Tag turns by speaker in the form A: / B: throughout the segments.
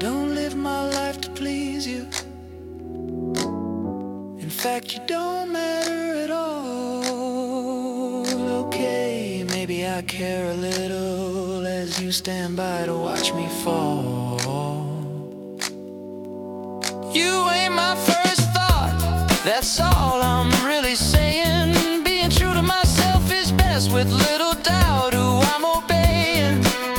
A: don't live my life to please you. In fact, you don't matter at all. Okay, maybe I care a little as you stand by to watch me fall. You ain't my first thought, that's all I'm really saying. Being true to myself is best with little doubt who I'm obeying.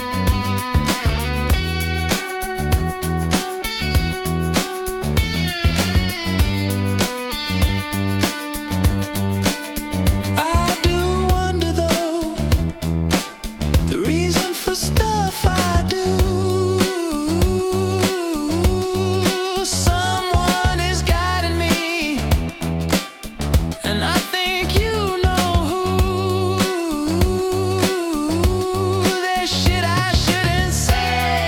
A: I do wonder though, the reason for stuff I do. Someone is guiding me, and I think you know who. There's shit I shouldn't say,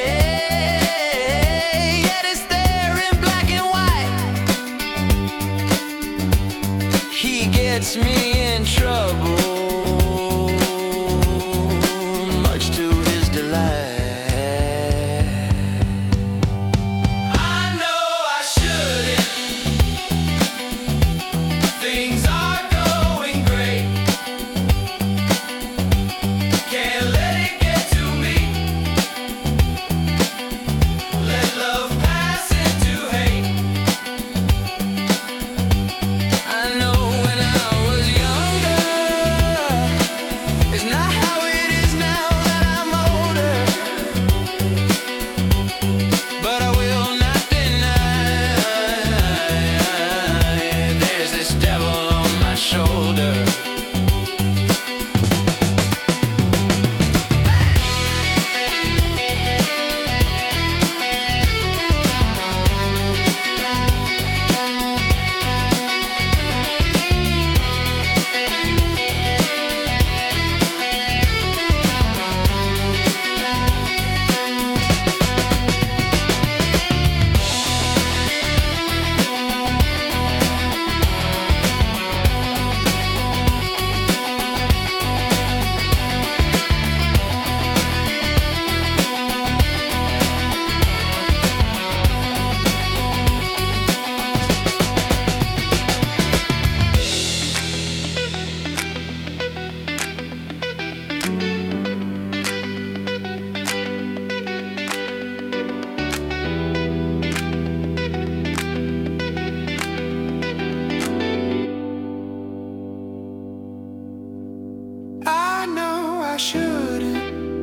A: yet it's there in black and white. He gets me in trouble, much to his delight. I know I shouldn't. Things are going great. Can't let it get to me. Let love pass into hate. I know when I was younger, it's not how it is now that I'm older. But I will not deny, there's this devil on my shoulder. I know I shouldn't.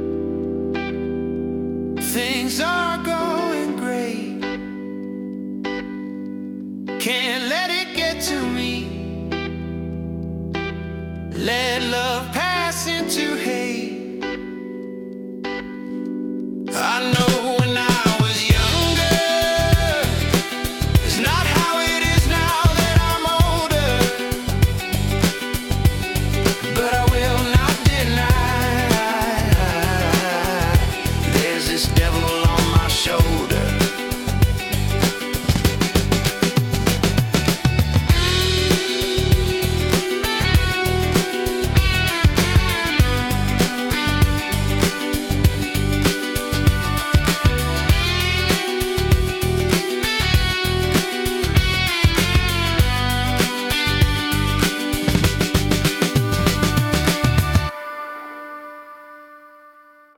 A: Things are going great. Can't let it get to me. Let love pass into hate.